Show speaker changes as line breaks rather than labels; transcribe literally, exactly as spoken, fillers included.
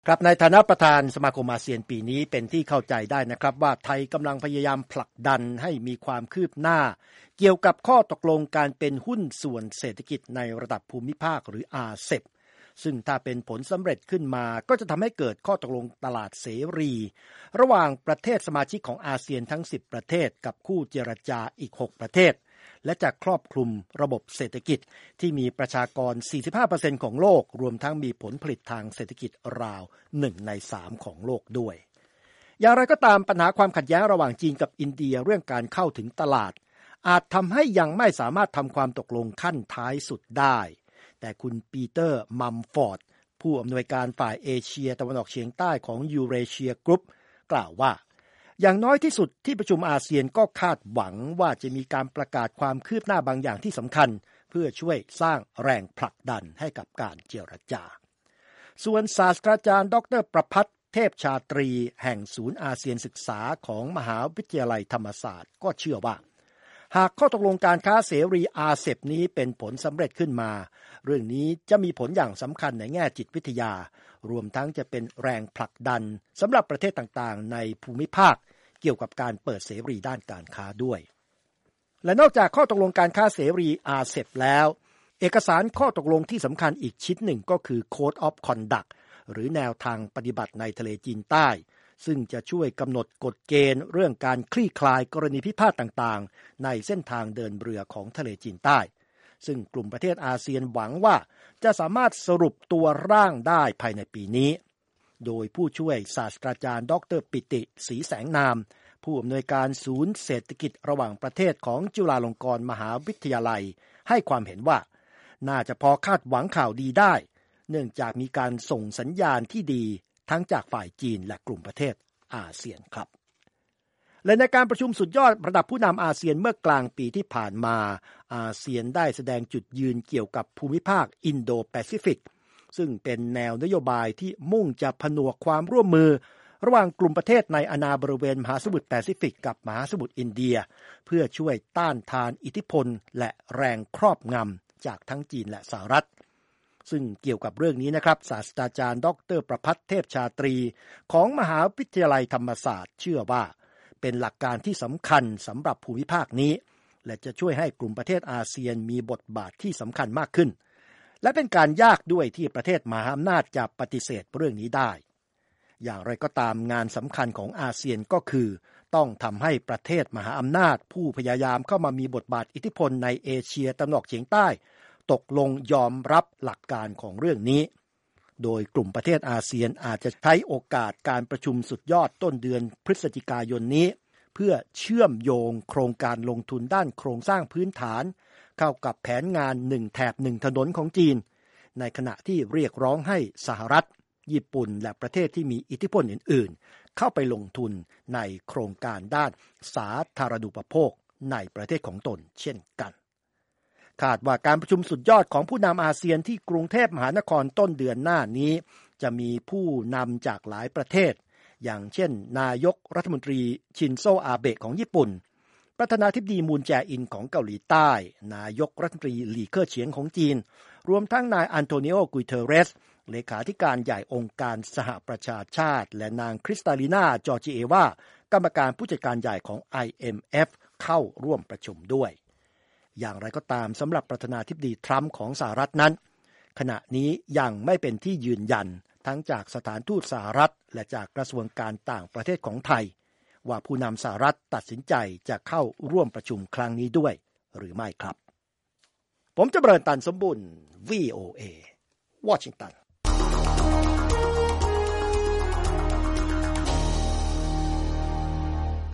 ครับในฐานะประธานสมาคมอาเซียนปีนี้เป็นที่เข้าใจได้นะครับว่าไทยกำลังพยายามผลักดันให้มีความคืบหน้าเกี่ยวกับข้อตกลงการเป็นหุ้นส่วนเศรษฐกิจในระดับภูมิภาคหรือ อาร์ เซ อี พี ซึ่งถ้าเป็นผลสำเร็จขึ้นมาก็จะทำให้เกิดข้อตกลงตลาดเสรีระหว่างประเทศสมาชิกของอาเซียนทั้งสิบประเทศกับคู่เจรจาอีกหกประเทศและจะครอบคลุมระบบเศรษฐกิจที่มีประชากร สี่สิบห้าเปอร์เซ็นต์ ของโลกรวมทั้งมีผลผลิตทางเศรษฐกิจราวหนึ่งในสามของโลกด้วยอย่างไรก็ตามปัญหาความขัดแย้งระหว่างจีนกับอินเดียเรื่องการเข้าถึงตลาดอาจทำให้ยังไม่สามารถทำความตกลงขั้นท้ายสุดได้แต่คุณปีเตอร์มัมฟอร์ดผู้อำนวยการฝ่ายเอเชียตะวันออกเฉียงใต้ของยูเรเชียกรุ๊ปกล่าวว่าอย่างน้อยที่สุดที่ประชุมอาเซียนก็คาดหวังว่าจะมีการประกาศความคืบหน้าบางอย่างที่สำคัญเพื่อช่วยสร้างแรงผลักดันให้กับการเจรจาส่วนศาสตราจารย์ดรประภัทรเทพชาตรีแห่งศูนย์อาเซียนศึกษาของมหาวิทยาลัยธรรมศาสตร์ก็เชื่อว่าหากข้อตกลงการค้าเสรี อาร์ เซ อี พี นี้เป็นผลสำเร็จขึ้นมาเรื่องนี้จะมีผลอย่างสำคัญในแง่จิตวิทยารวมทั้งจะเป็นแรงผลักดันสำหรับประเทศต่างๆในภูมิภาคเกี่ยวกับการเปิดเสรีด้านการค้าด้วยและนอกจากข้อตกลงการค้าเสรี อาร์ เซ อี พี แล้วเอกสารข้อตกลงที่สำคัญอีกชิ้นหนึ่งก็คือ Code of Conduct หรือแนวทางปฏิบัติในทะเลจีนใต้ซึ่งจะช่วยกำหนดกฎเกณฑ์เรื่องการคลี่คลายกรณีพิพาทต่างๆในเส้นทางเดินเรือของทะเลจีนใต้ซึ่งกลุ่มประเทศอาเซียนหวังว่าจะสามารถสรุปตัวร่างได้ภายในปีนี้โดยผู้ช่วยศาสตราจารย์ดรปิติศรีแสงนามผู้อำนวยการศูนย์เศรษฐกิจระหว่างประเทศของจุฬาลงกรณ์มหาวิทยาลัยให้ความเห็นว่าน่าจะพอคาดหวังข่าวดีได้เนื่องจากมีการส่งสัญญาณที่ดีทั้งจากฝ่ายจีนและกลุ่มประเทศอาเซียนครับและในการประชุมสุดยอดระดับผู้นำอาเซียนเมื่อกลางปีที่ผ่านมาอาเซียนได้แสดงจุดยืนเกี่ยวกับภูมิภาคอินโดแปซิฟิกซึ่งเป็นแนวนโยบายที่มุ่งจะผนวกความร่วมมือระหว่างกลุ่มประเทศในอาณาบริเวณมหาสมุทรแปซิฟิกกับมหาสมุทรอินเดียเพื่อช่วยต้านทานอิทธิพลและแรงครอบงำจากทั้งจีนและสหรัฐซึ่งเกี่ยวกับเรื่องนี้นะครับศาสตราจารย์ดรประภัทรเทพชาตรีของมหาวิทยาลัยธรรมศาสตร์เชื่อว่าเป็นหลักการที่สำคัญสำหรับภูมิภาคนี้และจะช่วยให้กลุ่มประเทศอาเซียนมีบทบาทที่สำคัญมากขึ้นและเป็นการยากด้วยที่ประเทศมหาอำนาจจะปฏิเสธเรื่องนี้ได้อย่างไรก็ตามงานสำคัญของอาเซียนก็คือต้องทำให้ประเทศมหาอำนาจผู้พยายามเข้ามามีบทบาทอิทธิพลในเอเชียตะวันออกเฉียงใต้ตกลงยอมรับหลักการของเรื่องนี้โดยกลุ่มประเทศอาเซียนอาจจะใช้โอกาสการประชุมสุดยอดต้นเดือนพฤศจิกายนนี้เพื่อเชื่อมโยงโครงการลงทุนด้านโครงสร้างพื้นฐานเข้ากับแผนงานหนึ่งแถบหนึ่งถนนของจีนในขณะที่เรียกร้องให้สหรัฐญี่ปุ่นและประเทศที่มีอิทธิพลอื่นๆเข้าไปลงทุนในโครงการด้านสาธารณูปโภคในประเทศของตนเช่นกันคาดว่าการประชุมสุดยอดของผู้นำอาเซียนที่กรุงเทพมหานครต้นเดือนหน้านี้จะมีผู้นำจากหลายประเทศอย่างเช่นนายกรัฐมนตรีชินโซอาเบะของญี่ปุ่นประธานาธิบดีมูนแจอินของเกาหลีใต้นายกรัฐมนตรีหลี่เค่อเฉียงของจีนรวมทั้งนายอันโตนิโอ กุยเทเรสเลขาธิการใหญ่องค์การสหประชาชาติและนางคริสตาลินาจอร์จิเอวากรรมการผู้จัดการใหญ่ของ ไอ เอ็ม เอฟ เข้าร่วมประชุมด้วยอย่างไรก็ตามสำหรับประธานาธิบดีทรัมป์ของสหรัฐนั้นขณะนี้ยังไม่เป็นที่ยืนยันทั้งจากสถานทูตสหรัฐและจากกระทรวงการต่างประเทศของไทยว่าผู้นำสหรัฐตัดสินใจจะเข้าร่วมประชุมครั้งนี้ด้วยหรือไม่ครับผมจำเริญตันสมบุญ วี โอ เอ วอชิงตัน